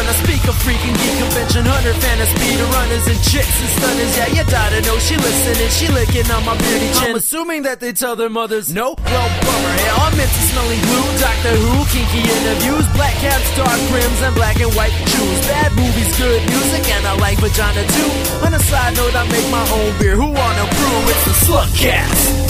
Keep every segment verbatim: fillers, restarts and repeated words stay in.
I speak of freaking geek convention, hunter, fan of speeder runners and chicks and stunners. Yeah, you gotta know she listening, she licking on my beauty chin. I'm assuming that they tell their mothers no. Well, bummer. Yeah, I'm into smelling glue, Doctor Who, kinky interviews, black caps, dark rims, and black and white shoes. Bad movies, good music, and I like vagina too. On a side note, I make my own beer. Who wanna brew? It's the Slugcast.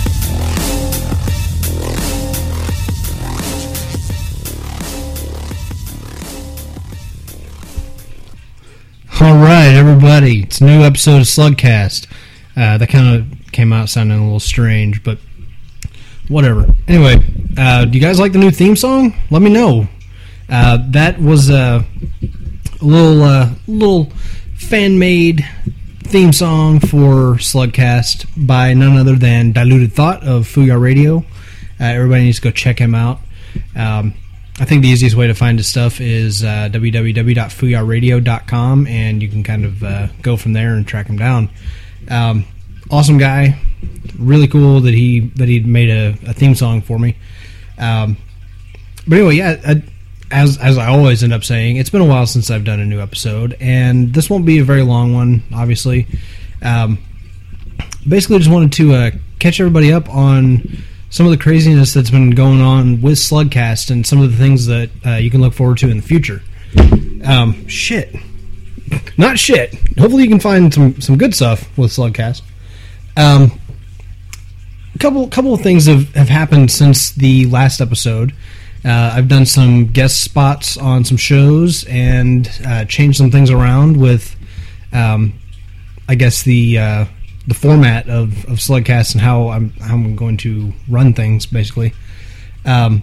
All right, everybody, it's a new episode of Slugcast. Uh, that kind of came out sounding a little strange, but whatever. Anyway, uh, do you guys like the new theme song? Let me know. Uh, that was uh, a little, uh, little fan-made theme song for Slugcast by none other than Diluted Thought of Fuyar Radio. Uh, everybody needs to go check him out. Um, I think the easiest way to find his stuff is uh, w w w dot fuyar radio dot com, and you can kind of uh, go from there and track him down. Um, awesome guy, really cool that he that he made a, a theme song for me. Um, but anyway, yeah, I, as as I always end up saying, it's been a while since I've done a new episode, and this won't be a very long one, obviously. Um, basically, just wanted to uh, catch everybody up on some of the craziness that's been going on with Slugcast and some of the things that uh, you can look forward to in the future. Um, shit. Not shit. Hopefully you can find some, some good stuff with Slugcast. Um, a couple couple of things have, have happened since the last episode. Uh, I've done some guest spots on some shows and uh, changed some things around with, um, I guess, the... Uh, the format of, of Slugcast and how I'm how I'm going to run things, basically. Um,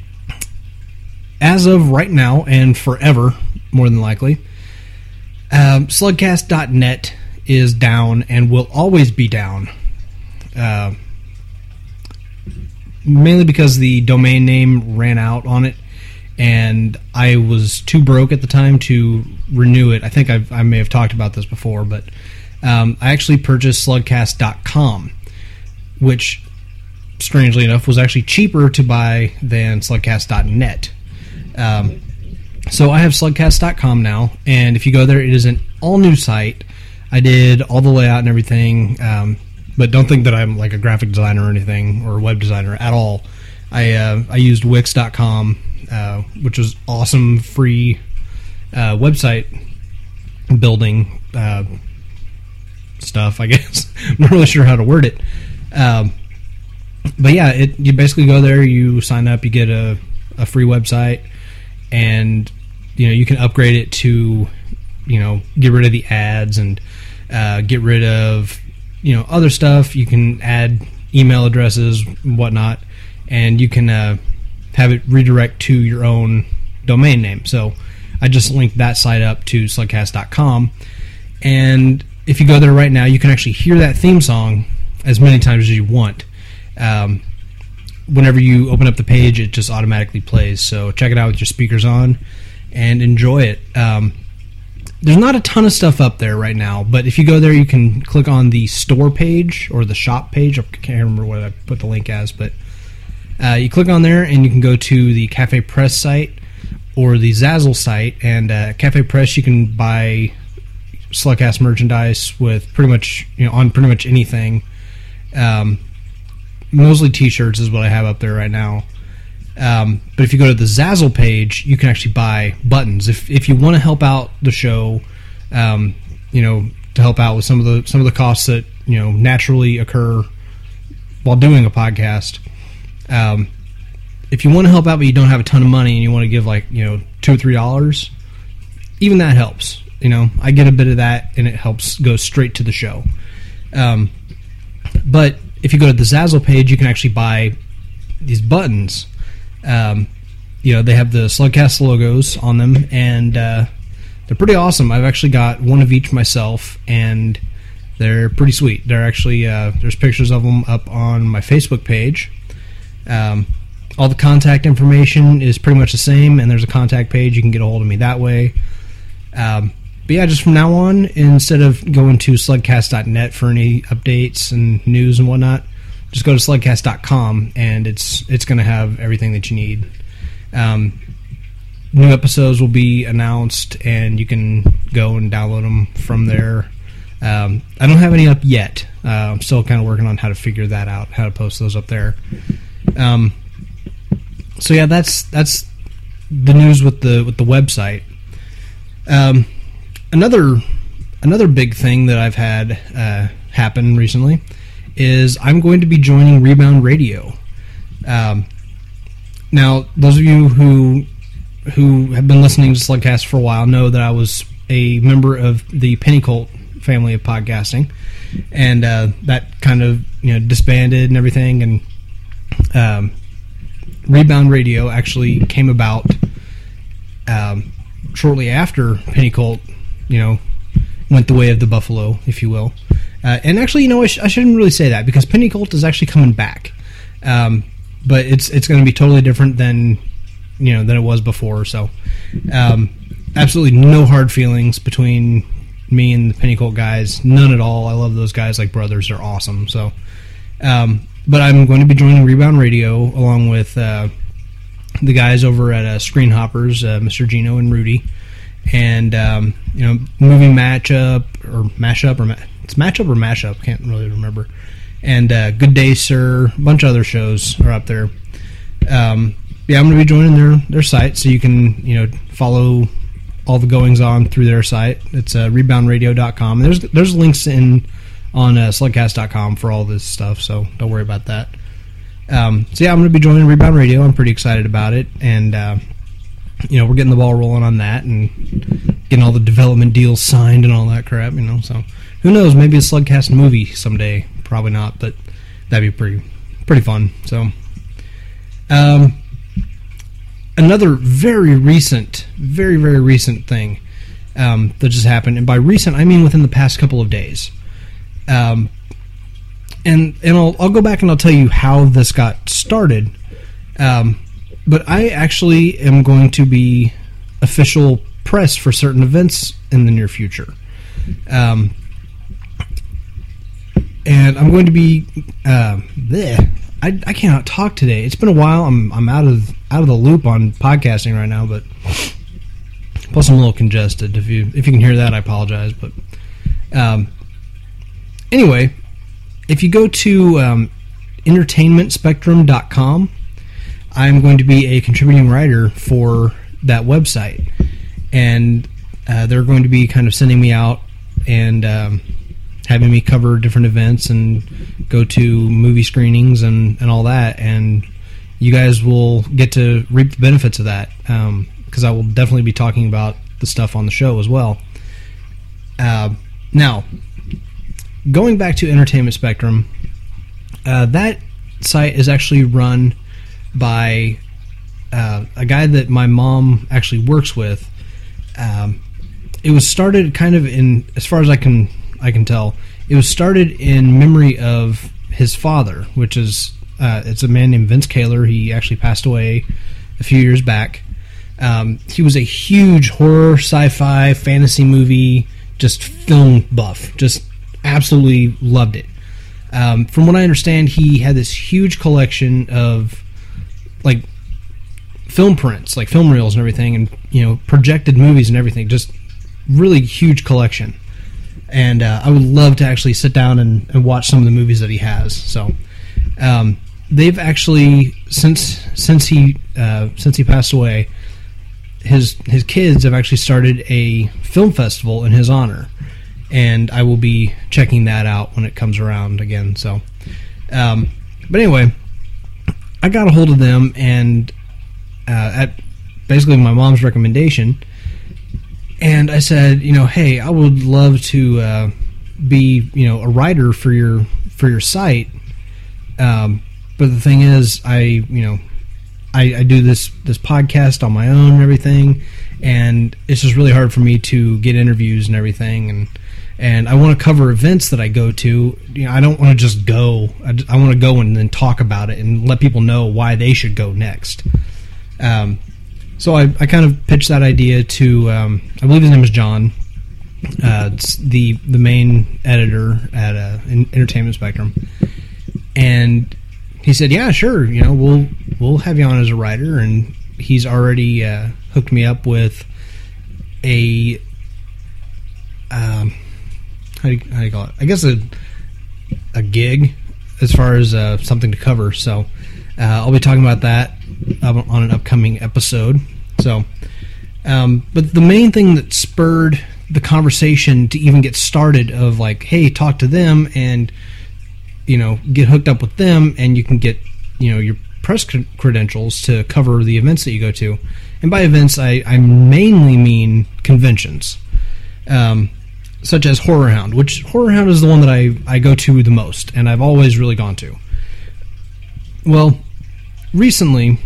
as of right now, and forever, more than likely, um, slugcast dot net is down and will always be down. Uh, mainly because the domain name ran out on it, and I was too broke at the time to renew it. I think I've, I may have talked about this before, but Um, I actually purchased slugcast dot com, which, strangely enough, was actually cheaper to buy than slugcast dot net. Um, so I have slugcast dot com now, and if you go there, it is an all-new site. I did all the layout and everything, um, but don't think that I'm like a graphic designer or anything, or a web designer at all. I uh, I used wix dot com, uh, which was awesome, free uh, website building uh stuff, I guess. I'm not really sure how to word it. Um, but yeah, it, you basically go there, you sign up, you get a, a free website, and you know you can upgrade it to, you know, get rid of the ads and uh, get rid of, you know, other stuff. You can add email addresses and whatnot, and you can uh, have it redirect to your own domain name. So I just linked that site up to slugcast dot com, and if you go there right now, you can actually hear that theme song as many times as you want. Um, whenever you open up the page, it just automatically plays. So check it out with your speakers on and enjoy it. Um, there's not a ton of stuff up there right now, but if you go there, you can click on the store page or the shop page. I can't remember what I put the link as, but uh, you click on there and you can go to the Cafe Press site or the Zazzle site. And uh, Cafe Press, you can buy Slugcast merchandise with pretty much, you know, on pretty much anything. Um, mostly t-shirts is what I have up there right now. Um, but if you go to the Zazzle page, you can actually buy buttons. If if you want to help out the show, um, you know, to help out with some of the some of the costs that, you know, naturally occur while doing a podcast. Um, if you want to help out but you don't have a ton of money and you want to give like, you know, two or three dollars, even that helps. You know, I get a bit of that, and it helps go straight to the show. Um, but if you go to the Zazzle page, you can actually buy these buttons. Um, you know, they have the Slugcast logos on them, and uh, they're pretty awesome. I've actually got one of each myself, and they're pretty sweet. They're actually uh, there's pictures of them up on my Facebook page. Um, all the contact information is pretty much the same, and there's a contact page. You can get a hold of me that way. Um, But yeah, just from now on, instead of going to slugcast dot net for any updates and news and whatnot, just go to slugcast dot com, and it's it's going to have everything that you need. Um, new episodes will be announced, and you can go and download them from there. Um, I don't have any up yet. Uh, I'm still kind of working on how to figure that out, how to post those up there. Um, so yeah, that's that's the news with the with the website. Um, another another big thing that I've had uh, happen recently is I'm going to be joining Rebound Radio. Um, now, those of you who who have been listening to Slugcast for a while know that I was a member of the Pennycolt family of podcasting, and uh, that kind of you know disbanded and everything, and um, Rebound Radio actually came about um, shortly after Pennycolt, you know, went the way of the buffalo, if you will. Uh, and actually, you know, I, sh- I shouldn't really say that, because Pennycolt is actually coming back, um, but it's it's going to be totally different than you know than it was before. So, um, absolutely no hard feelings between me and the Pennycolt guys, none at all. I love those guys like brothers; they're awesome. So, um, but I'm going to be joining Rebound Radio along with uh, the guys over at uh, Screen Hoppers, uh, Mister Gino and Rudy, and um, you know, movie matchup or mashup or ma- it's matchup or mashup, can't really remember. And uh, Good Day Sir, a bunch of other shows are up there. Um, yeah, I'm going to be joining their their site, so you can you know follow all the goings on through their site. It's uh, rebound radio dot com. There's there's links in on uh, slugcast dot com for all this stuff, so don't worry about that. Um, so yeah, I'm going to be joining Rebound Radio. I'm pretty excited about it, and uh, you know we're getting the ball rolling on that and getting all the development deals signed and all that crap. You know, so who knows? Maybe a Slugcast movie someday. Probably not, but that'd be pretty pretty fun. So. Um, Another very recent, very, very recent thing um, that just happened, and by recent, I mean within the past couple of days. Um, and and I'll, I'll go back and I'll tell you how this got started. Um, but I actually am going to be official press for certain events in the near future. Um, and I'm going to be... Uh, bleh. I, I cannot talk today. It's been a while. I'm I'm out of out of the loop on podcasting right now, but plus I'm a little congested. If you if you can hear that, I apologize. But um, anyway, if you go to um, entertainment spectrum dot com, I'm going to be a contributing writer for that website, and uh, they're going to be kind of sending me out and um, having me cover different events and go to movie screenings and, and all that, and you guys will get to reap the benefits of that, because um, I will definitely be talking about the stuff on the show as well. Uh, now, going back to Entertainment Spectrum, uh, that site is actually run by uh, a guy that my mom actually works with. Um, it was started kind of in, as far as I can I can tell, it was started in memory of his father, which is uh, it's a man named Vince Kaler. He actually passed away a few years back. Um, he was a huge horror, sci-fi, fantasy movie, just film buff. Just absolutely loved it. Um, from what I understand, he had this huge collection of like film prints, like film reels and everything, and you know projected movies and everything. Just really huge collection. And uh, I would love to actually sit down and, and watch some of the movies that he has. So um, they've actually since since he uh, since he passed away, his his kids have actually started a film festival in his honor, and I will be checking that out when it comes around again. So, um, but anyway, I got a hold of them, and uh, at basically my mom's recommendation. And I said, you know, hey, I would love to uh, be, you know, a writer for your for your site. Um, but the thing is, I, you know, I, I do this this podcast on my own and everything, and it's just really hard for me to get interviews and everything. And and I want to cover events that I go to. You know, I don't want to just go. I, I want to go and then talk about it and let people know why they should go next. Um, So I, I kind of pitched that idea to, um, I believe his name is John, uh, it's the the main editor at uh, Entertainment Spectrum, and he said, "Yeah, sure, you know, we'll we'll have you on as a writer, and he's already uh, hooked me up with a um, how do you, how do you call it? I guess a a gig as far as uh, something to cover. So uh, I'll be talking about that on an upcoming episode. So, um, but the main thing that spurred the conversation to even get started of like, hey, talk to them and, you know, get hooked up with them and you can get, you know, your press credentials to cover the events that you go to. And by events, I, I mainly mean conventions, um, such as Horror Hound, which Horror Hound is the one that I, I go to the most, and I've always really gone to. Well, recently,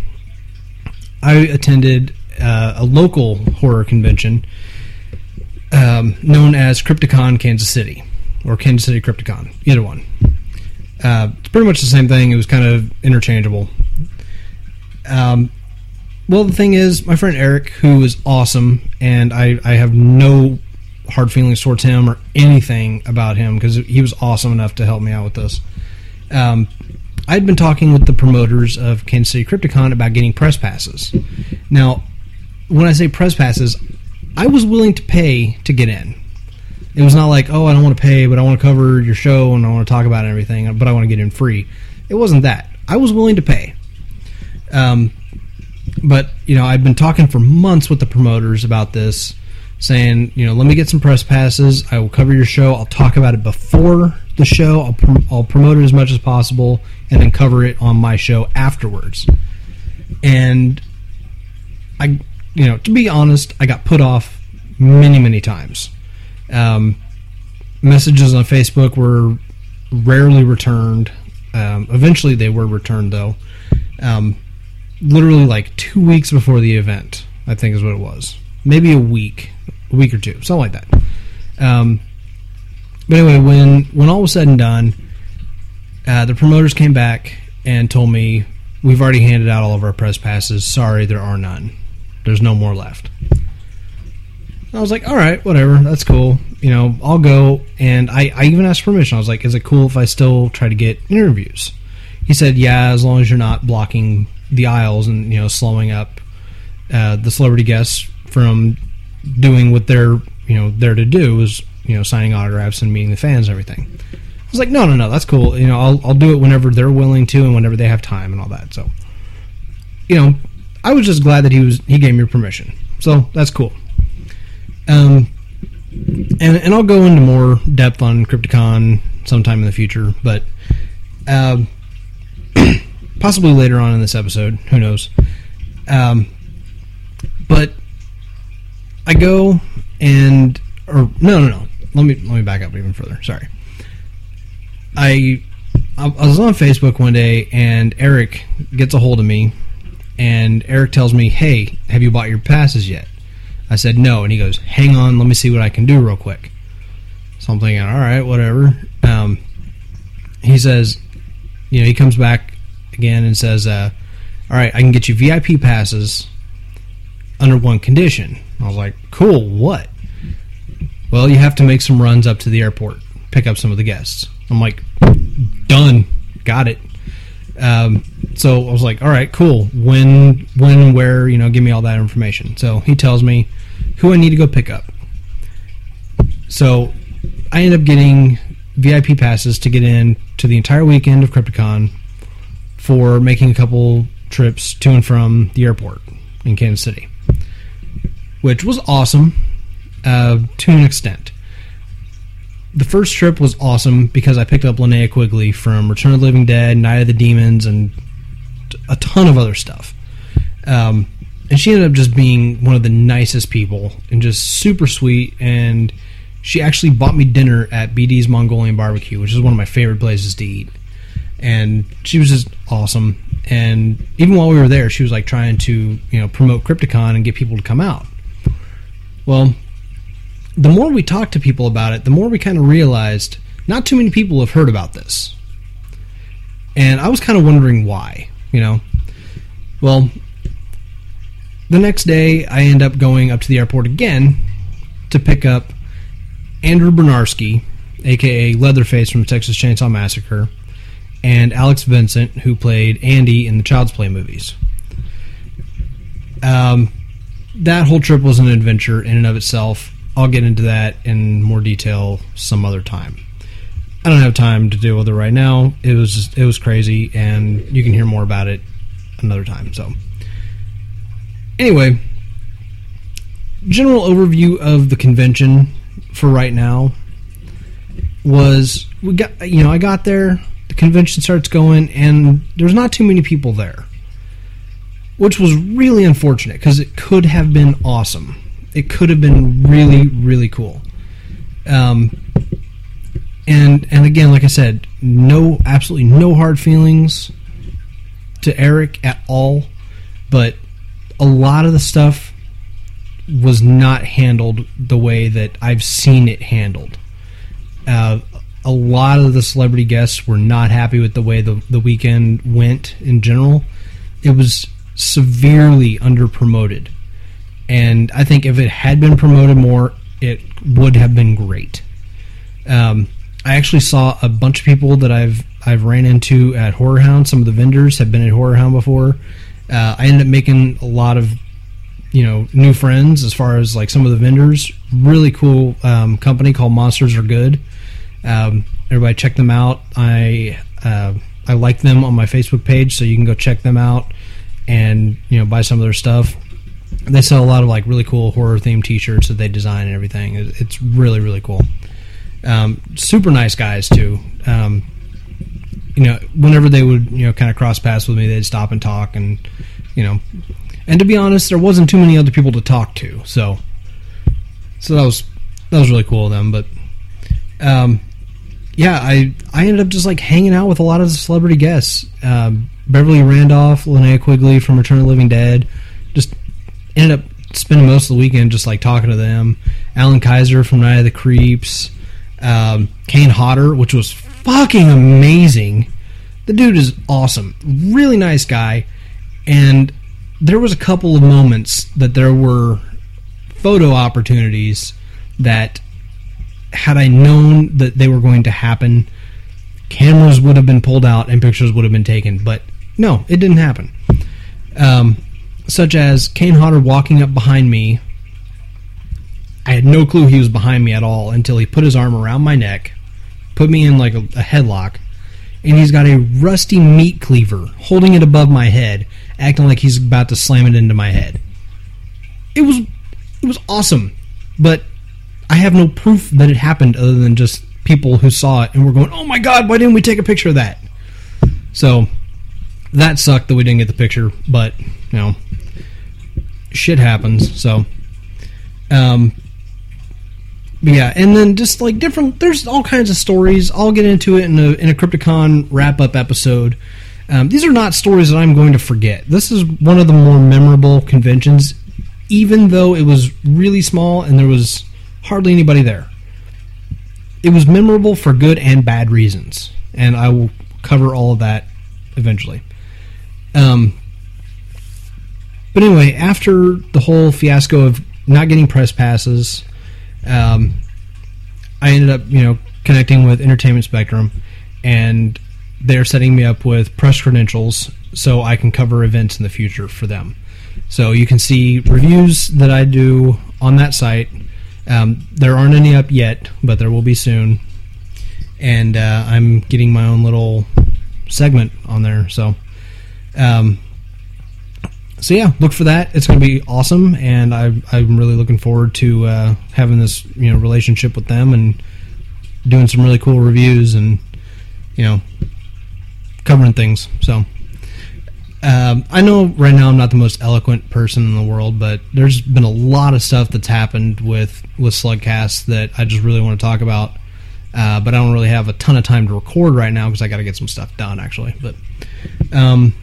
I attended uh, a local horror convention um, known as Crypticon Kansas City, or Kansas City Crypticon, either one. Uh, it's pretty much the same thing. It was kind of interchangeable. Um, well, the thing is, my friend Eric, who is awesome, and I, I have no hard feelings towards him or anything about him because he was awesome enough to help me out with this. Um, I'd been talking with the promoters of Kansas City Crypticon about getting press passes. Now, when I say press passes, I was willing to pay to get in. It was not like, oh, I don't want to pay, but I want to cover your show and I want to talk about it and everything, but I want to get in free. It wasn't that. I was willing to pay. Um, but, you know, I've been talking for months with the promoters about this, saying, you know, let me get some press passes. I will cover your show. I'll talk about it before the show. I'll, prom- I'll promote it as much as possible and then cover it on my show afterwards. And I, you know, to be honest, I got put off many, many times. Um, messages on Facebook were rarely returned. Um, eventually they were returned, though. Um, literally like two weeks before the event, I think is what it was. Maybe a week, a week or two, something like that. Um, but anyway, when, when all was said and done, uh, the promoters came back and told me, we've already handed out all of our press passes. Sorry, there are none. There's no more left. I was like, all right, whatever, that's cool. You know, I'll go. And I, I even asked permission. I was like, is it cool if I still try to get interviews? He said, yeah, as long as you're not blocking the aisles and, you know, slowing up uh, the celebrity guests from doing what they're, you know, there to do, is, you know, signing autographs and meeting the fans and everything. I was like, no, no, no, that's cool. You know, I'll I'll do it whenever they're willing to and whenever they have time and all that. So, you know, I was just glad that he was he gave me permission. So that's cool. Um, and and I'll go into more depth on Crypticon sometime in the future, but um, possibly later on in this episode. Who knows? Um, but I go and or no no no. Let me let me back up even further. Sorry. I I was on Facebook one day and Eric gets a hold of me, and Eric tells me, "Hey, have you bought your passes yet?" I said no, and he goes, "Hang on, let me see what I can do real quick." So I'm thinking, all right, whatever. Um, he says, you know, he comes back again and says, uh, all right, I can get you V I P passes under one condition. I was like, cool, what? Well, you have to make some runs up to the airport, pick up some of the guests. I'm like, done, got it. Um, so I was like, all right, cool. When, when, and where, you know, give me all that information. So he tells me who I need to go pick up. So I end up getting V I P passes to get in to the entire weekend of Crypticon for making a couple trips to and from the airport in Kansas City, which was awesome uh, to an extent. The first trip was awesome because I picked up Linnea Quigley from Return of the Living Dead, Night of the Demons, and a ton of other stuff. Um, and she ended up just being one of the nicest people and just super sweet. And she actually bought me dinner at B D's Mongolian Barbecue, which is one of my favorite places to eat. And she was just awesome. And even while we were there, she was like trying to, you know, promote Crypticon and get people to come out. Well, the more we talked to people about it, the more we kind of realized not too many people have heard about this. And I was kind of wondering why, you know. Well, the next day I end up going up to the airport again to pick up Andrew Bernarski, a k a. Leatherface from Texas Chainsaw Massacre, and Alex Vincent, who played Andy in the Child's Play movies. um, that whole trip was an adventure in and of itself. I'll get into that in more detail some other time. I don't have time to deal with it right now. It was just, it was crazy, and you can hear more about it another time. So, anyway, general overview of the convention for right now was we got you know I got there, the convention starts going, and there's not too many people there, which was really unfortunate because it could have been awesome. It could have been really, really cool. Um, and and again, like I said, no, absolutely no hard feelings to Eric at all, but a lot of the stuff was not handled the way that I've seen it handled. Uh, a lot of the celebrity guests were not happy with the way the, the weekend went in general. It was severely under-promoted. And I think if it had been promoted more, it would have been great. Um, I actually saw a bunch of people that I've I've ran into at Horror Hound. Some of the vendors have been at Horror Hound before. Uh, I ended up making a lot of, you know, new friends as far as like some of the vendors. Really cool um, company called Monsters Are Good. Um, everybody check them out. I uh, I like them on my Facebook page, so you can go check them out and, you know, buy some of their stuff. They sell a lot of like really cool horror themed T-shirts that they design and everything. It's really, really cool. Um, super nice guys too. Um, you know, whenever they would, you know, kind of cross paths with me, they'd stop and talk, and you know, and to be honest, there wasn't too many other people to talk to, so so that was that was really cool of them. But um, yeah, I I ended up just like hanging out with a lot of the celebrity guests. Um, Beverly Randolph, Linnea Quigley from Return of the Living Dead, just ended up spending most of the weekend just like talking to them. Alan Kaiser from Night of the Creeps. Um, Kane Hodder, which was fucking amazing. The dude is awesome. Really nice guy. And there was a couple of moments that there were photo opportunities that, had I known that they were going to happen, cameras would have been pulled out and pictures would have been taken. But no, it didn't happen. Um, such as Kane Hodder walking up behind me. I had no clue he was behind me at all until he put his arm around my neck, put me in like a, a headlock, and he's got a rusty meat cleaver holding it above my head, acting like he's about to slam it into my head. It was it was awesome, but I have no proof that it happened other than just people who saw it and were going, "Oh my God, why didn't we take a picture of that?" So that sucked that we didn't get the picture, but you know, shit happens. So, um. But yeah, and then just like different, there's all kinds of stories. I'll get into it in a in a Crypticon wrap-up episode. Um, these are not stories that I'm going to forget. This is one of the more memorable conventions, even though it was really small and there was hardly anybody there. It was memorable for good and bad reasons, and I will cover all of that eventually. Um, but anyway, after the whole fiasco of not getting press passes, Um, I ended up, you know, connecting with Entertainment Spectrum, and they're setting me up with press credentials so I can cover events in the future for them. So you can see reviews that I do on that site. Um, there aren't any up yet, but there will be soon. And uh, I'm getting my own little segment on there. So, um, So yeah, look for that. It's going to be awesome, and I, I'm really looking forward to uh, having this, you know, relationship with them and doing some really cool reviews and, you know, covering things. So um, I know right now I'm not the most eloquent person in the world, but there's been a lot of stuff that's happened with with Slugcast that I just really want to talk about. Uh, but I don't really have a ton of time to record right now because I got to get some stuff done actually. But um.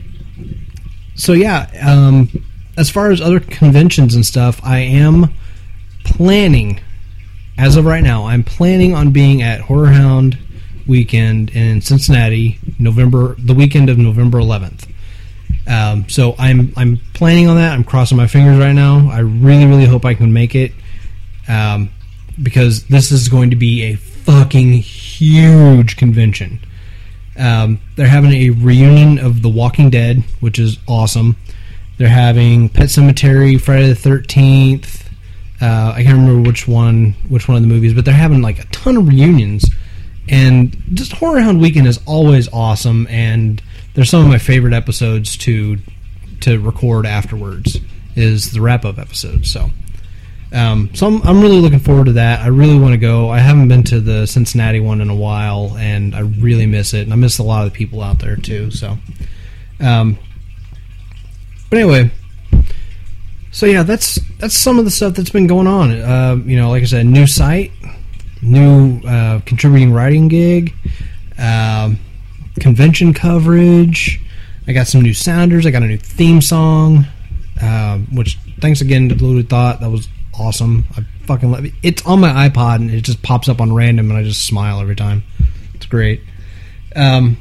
So yeah, um, as far as other conventions and stuff, I am planning, as of right now, I'm planning on being at Horror Hound weekend in Cincinnati, November, the weekend of November eleventh. Um, so I'm I'm planning on that. I'm crossing my fingers right now. I really, really hope I can make it, um, because this is going to be a fucking huge convention. Um, they're having a reunion of The Walking Dead, which is awesome. They're having Pet Sematary, Friday the thirteenth. Uh, I can't remember which one, which one of the movies, but they're having like a ton of reunions. And just Horror Hound Weekend is always awesome, and they're some of my favorite episodes to to record afterwards. Is the wrap up episode. So, um, so I'm, I'm really looking forward to that. I really want to go. I haven't been to the Cincinnati one in a while, and I really miss it. And I miss a lot of the people out there too. So, um, but anyway, so yeah, that's that's some of the stuff that's been going on. Uh, you know, like I said, new site. New uh, contributing writing gig, um, convention coverage. I got some new sounders. I got a new theme song, uh, which thanks again to Blue Thought. That was awesome. I fucking love it. It's on my iPod and it just pops up on random, and I just smile every time. It's great. Um,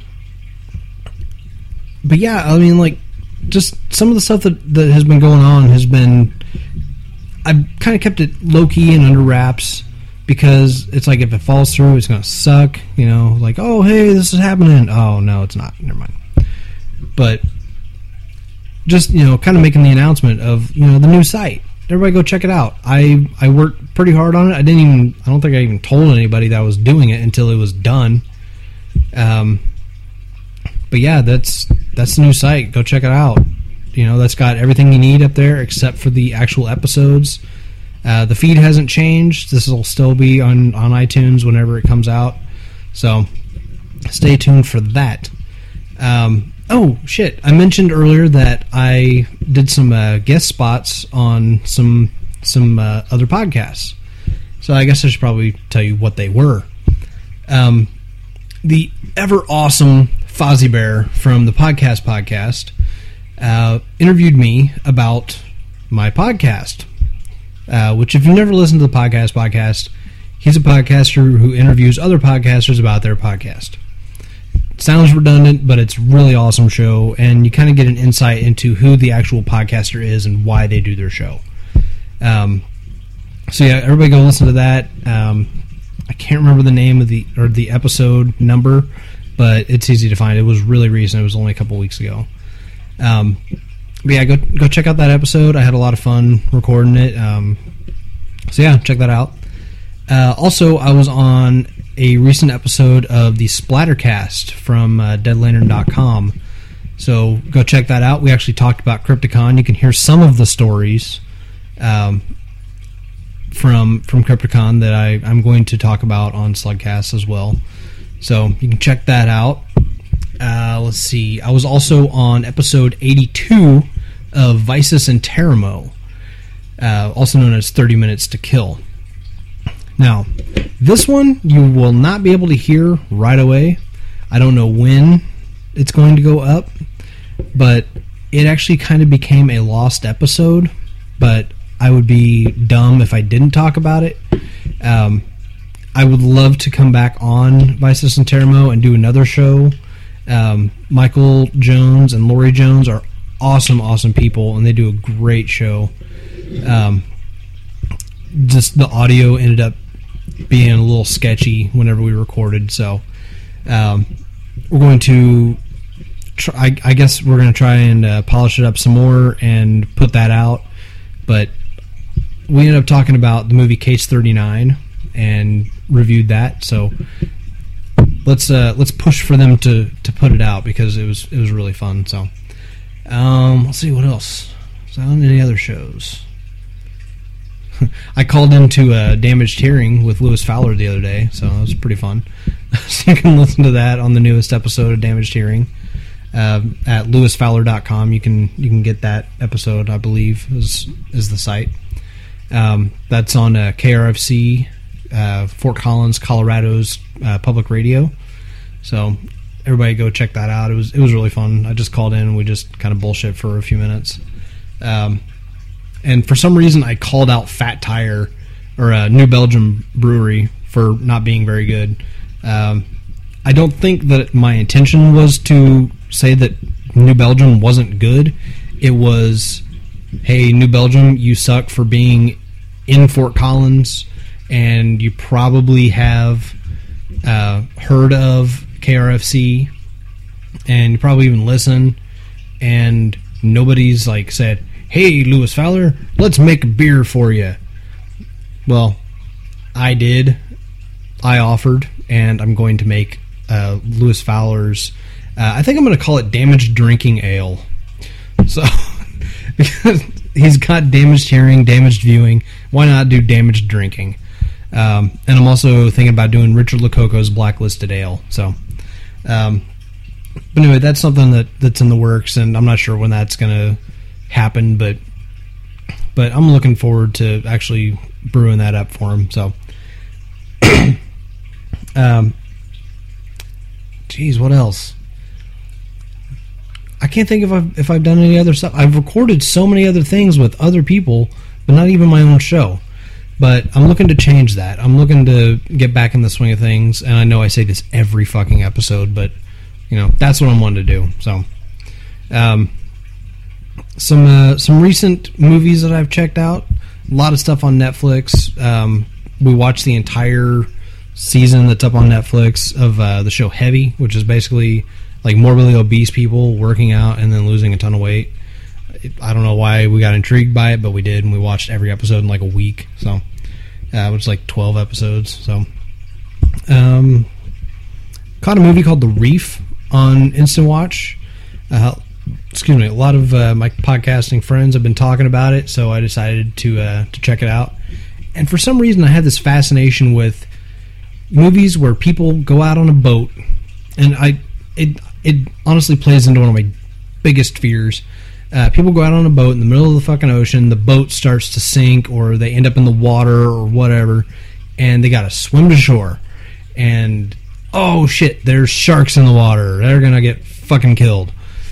but yeah, I mean, like, just some of the stuff that, that has been going on has been. I've kind of kept it low key and under wraps. Because it's like if it falls through, it's going to suck. You know, like, oh, hey, this is happening. Oh, no, it's not. Never mind. But just, you know, kind of making the announcement of, you know, the new site. Everybody go check it out. I, I worked pretty hard on it. I didn't even, I don't think I even told anybody that I was doing it until it was done. Um, but yeah, that's, that's the new site. Go check it out. You know, that's got everything you need up there except for the actual episodes. Uh, the feed hasn't changed. This will still be on, on iTunes whenever it comes out. So stay tuned for that. Um, oh, shit. I mentioned earlier that I did some uh, guest spots on some some uh, other podcasts. So I guess I should probably tell you what they were. Um, the ever awesome Fozzie Bear from the Podcast Podcast uh, interviewed me about my podcast. Uh, which, if you've never listened to the Podcast Podcast, he's a podcaster who interviews other podcasters about their podcast. It sounds redundant, but it's a really awesome show, and you kind of get an insight into who the actual podcaster is and why they do their show. Um, so yeah, everybody go listen to that. Um, I can't remember the name of the or the episode number, but it's easy to find. It was really recent. It was only a couple weeks ago. Um, But yeah, go go check out that episode. I had a lot of fun recording it. Um, so yeah, check that out. Uh, also, I was on a recent episode of the Splattercast from uh, dead lantern dot com. So go check that out. We actually talked about Crypticon. You can hear some of the stories um, from from Crypticon that I, I'm going to talk about on Slugcast as well. So you can check that out. Uh, let's see. I was also on episode eighty-two of Vices and Teramo, uh, also known as thirty minutes to Kill. Now, this one you will not be able to hear right away. I don't know when it's going to go up, but it actually kind of became a lost episode, but I would be dumb if I didn't talk about it. Um, I would love to come back on Vices and Teramo and do another show. Um, Michael Jones and Lori Jones are awesome, awesome people, and they do a great show. Um, just the audio ended up being a little sketchy whenever we recorded, so um, we're going to try, I, I guess we're going to try and uh, polish it up some more and put that out. But we ended up talking about the movie Case thirty-nine and reviewed that, so let's uh, let's push for them to, to put it out because it was it was really fun. So um, let's see what else. Was I on any other shows? I called into uh, Damaged Hearing with Lewis Fowler the other day, so it was pretty fun. So you can listen to that on the newest episode of Damaged Hearing uh, at lewis fowler dot com. You can you can get that episode, I believe, is is the site. Um, that's on uh, K R F C, uh, Fort Collins, Colorado's uh, public radio. So everybody go check that out. It was it was really fun. I just called in and we just kind of bullshit for a few minutes. Um, and for some reason, I called out Fat Tire or uh, New Belgium Brewery for not being very good. Um, I don't think that my intention was to say that New Belgium wasn't good. It was, hey, New Belgium, you suck for being in Fort Collins, and you probably have uh, heard of K R F C, and you probably even listen, and nobody's like said, "Hey, Lewis Fowler, let's make a beer for you." Well, I did. I offered, and I'm going to make uh, Lewis Fowler's. Uh, I think I'm going to call it Damaged Drinking Ale. So, because he's got damaged hearing, damaged viewing, why not do damaged drinking? Um, and I'm also thinking about doing Richard Lococo's Blacklisted Ale. So, um, but anyway, that's something that, that's in the works, and I'm not sure when that's going to happen, but but I'm looking forward to actually brewing that up for him. So, um, geez, what else? I can't think if I've, if I've done any other stuff. I've recorded so many other things with other people, but not even my own show. But I'm looking to change that. I'm looking to get back in the swing of things, and I know I say this every fucking episode, but, you know, that's what I'm wanting to do. So, um, some uh, some recent movies that I've checked out. A lot of stuff on Netflix. Um, we watched the entire season that's up on Netflix of uh, the show Heavy, which is basically like morbidly obese people working out and then losing a ton of weight. I don't know why we got intrigued by it, but we did, and we watched every episode in like a week. So, uh, which is like twelve episodes. So, um, caught a movie called The Reef on Instant Watch. Uh, excuse me. A lot of uh, my podcasting friends have been talking about it, so I decided to uh, to check it out. And for some reason, I had this fascination with movies where people go out on a boat, and I it it honestly plays into one of my biggest fears. Uh, people go out on a boat in the middle of the fucking ocean, the boat starts to sink, or they end up in the water or whatever, and they gotta swim to shore. And, oh shit, there's sharks in the water. They're gonna get fucking killed.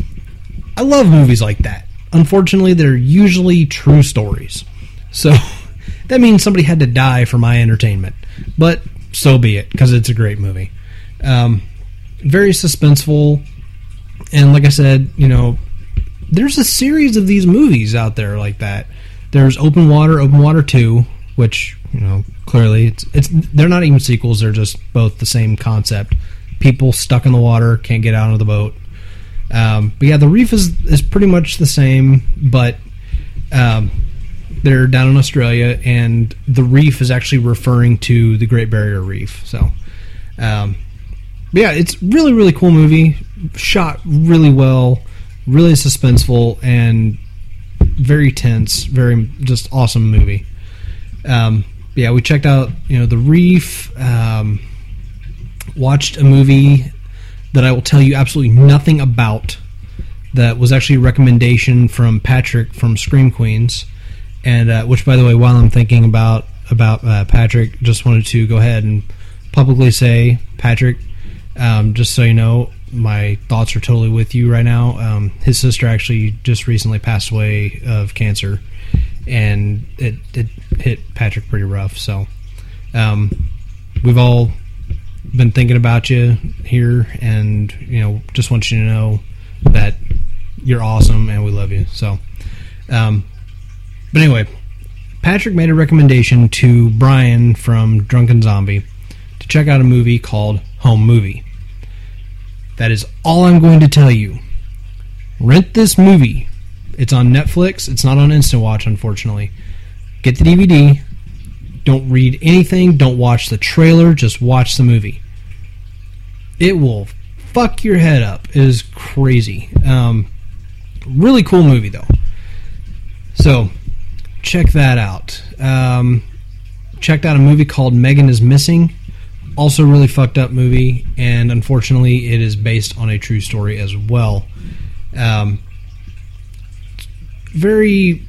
I love movies like that. Unfortunately, they're usually true stories. So, that means somebody had to die for my entertainment. But, so be it, because it's a great movie. Um, very suspenseful, and like I said, you know, there's a series of these movies out there like that. There's Open Water, Open Water two, which, you know, clearly it's it's they're not even sequels, they're just both the same concept. People stuck in the water, can't get out of the boat. Um, but yeah, The Reef is, is pretty much the same, but um, they're down in Australia, and the reef is actually referring to the Great Barrier Reef. So, um, but yeah, it's really, really cool movie, shot really well, really suspenseful, and very tense, very just awesome movie. Um, yeah, we checked out, you know, The Reef, um, watched a movie that I will tell you absolutely nothing about, that was actually a recommendation from Patrick from Scream Queens, and uh, which, by the way, while I'm thinking about, about uh, Patrick, just wanted to go ahead and publicly say, Patrick, um, just so you know, my thoughts are totally with you right now. Um, his sister actually just recently passed away of cancer, and it, it hit Patrick pretty rough. So um, we've all been thinking about you here, and you know, just want you to know that you're awesome and we love you. So, um, but anyway, Patrick made a recommendation to Brian from Drunken Zombie to check out a movie called Home Movie. That is all I'm going to tell you. Rent this movie. It's on Netflix. It's not on Instant Watch, unfortunately. Get the D V D. Don't read anything. Don't watch the trailer. Just watch the movie. It will fuck your head up. It is crazy. Um, really cool movie, though. So, check that out. Um, checked out a movie called Megan is Missing. Also really fucked up movie, and unfortunately it is based on a true story as well. Um, very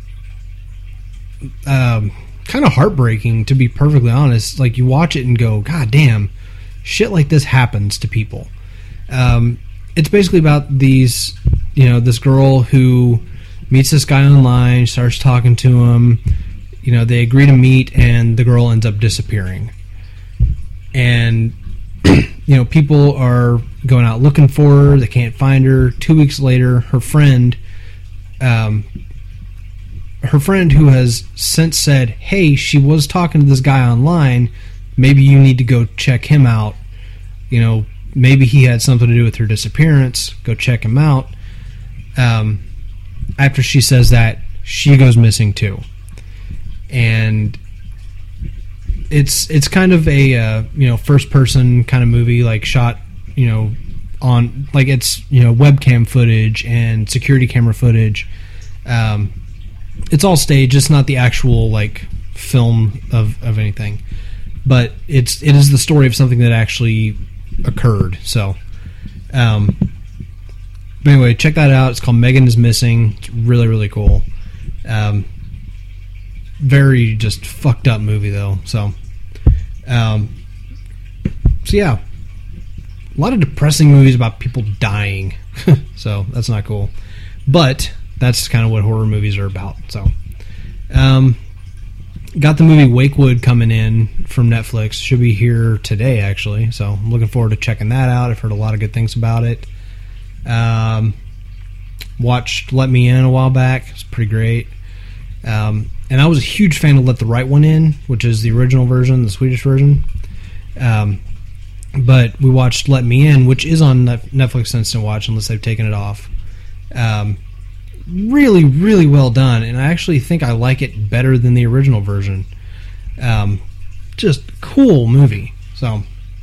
um, kind of heartbreaking, to be perfectly honest. Like, you watch it and go, God damn, shit like this happens to people. Um, it's basically about these, you know, this girl who meets this guy online, starts talking to him, you know, they agree to meet, and the girl ends up disappearing. And, you know, people are going out looking for her. They can't find her. Two weeks later, her friend, um, her friend who has since said, hey, she was talking to this guy online. Maybe you need to go check him out. You know, maybe he had something to do with her disappearance. Go check him out. Um, after she says that, she goes missing too. And it's it's kind of a uh, you know first person kind of movie, like shot you know on like it's you know webcam footage and security camera footage. Um, it's all staged. It's not the actual like film of, of anything, but it's it is the story of something that actually occurred. So, um, but anyway, check that out. It's called Megan is Missing. It's really really cool. Um, very just fucked up movie though. So, um, so yeah, a lot of depressing movies about people dying. So that's not cool, but that's kind of what horror movies are about. So, um, got the movie Wakewood coming in from Netflix. Should be here today, actually. So I'm looking forward to checking that out. I've heard a lot of good things about it. Um, watched Let Me In a while back. It's pretty great. Um, and I was a huge fan of Let the Right One In, which is the original version, the Swedish version. Um, but we watched Let Me In, which is on Netflix Instant Watch, unless they've taken it off. Um, really, really well done, and I actually think I like it better than the original version. Um, just cool movie. So,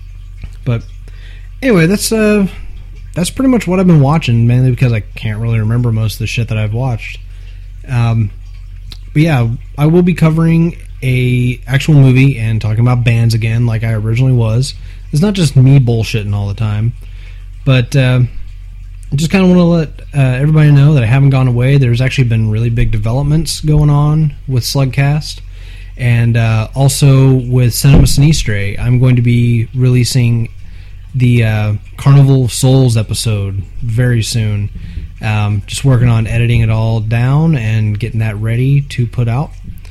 but anyway, that's uh, that's pretty much what I've been watching, mainly because I can't really remember most of the shit that I've watched. Um, but yeah, I will be covering a actual movie and talking about bands again, like I originally was. It's not just me bullshitting all the time, but uh, I just kind of want to let uh, everybody know that I haven't gone away. There's actually been really big developments going on with Slugcast, and uh, also with Cinema Sinistre. I'm going to be releasing the uh, Carnival of Souls episode very soon. Um, just working on editing it all down and getting that ready to put out.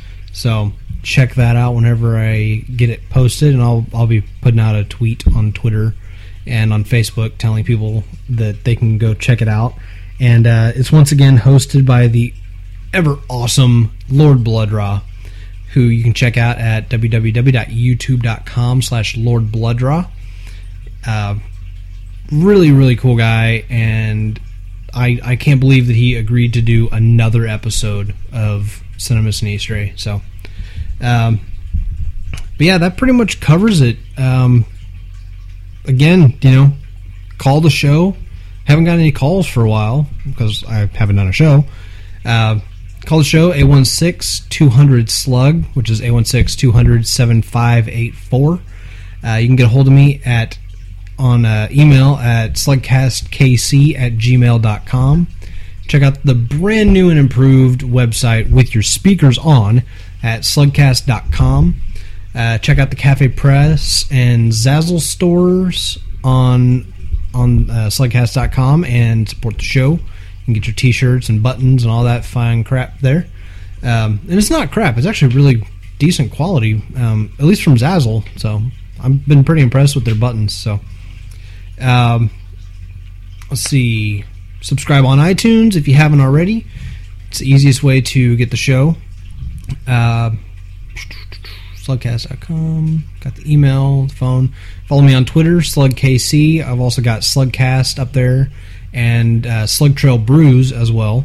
So check that out whenever I get it posted, and I'll I'll be putting out a tweet on Twitter and on Facebook telling people that they can go check it out. And uh, it's once again hosted by the ever awesome Lord Bloodraw, who you can check out at w w w dot youtube dot com slash Lord Bloodraw. Uh, really, really cool guy, and I I can't believe that he agreed to do another episode of Cinema Sinistre. So, um, but yeah, that pretty much covers it. Um, again, you know, call the show. Haven't got any calls for a while because I haven't done a show. Uh, call the show, eight one six, two hundred, slug, which is eight one six, two hundred, seven five eight four. Uh, you can get a hold of me at on uh, email at slugcastkc at gmail dot com. Check out the brand new and improved website with your speakers on at slugcast dot com. Uh, check out the Cafe Press and Zazzle stores on on uh, slugcast dot com and support the show. You can get your t-shirts and buttons and all that fine crap there. Um, and it's not crap. It's actually really decent quality, um, at least from Zazzle. So I've been pretty impressed with their buttons. So um, let's see. Subscribe on iTunes if you haven't already. It's the easiest way to get the show. Uh, slugcast dot com. Got the email, the phone. Follow me on Twitter, SlugKC. I've also got Slugcast up there, and uh, Slug Trail Brews as well.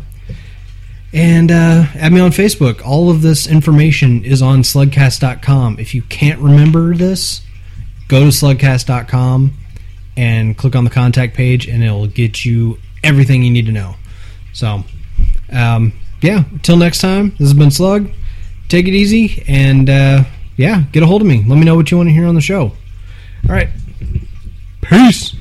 And uh, add me on Facebook. All of this information is on slugcast dot com. If you can't remember this, go to slugcast dot com and click on the contact page, and it'll get you everything you need to know. So, um, yeah, until next time, this has been Slug. Take it easy, and uh, yeah, get a hold of me. Let me know what you want to hear on the show. All right. Peace.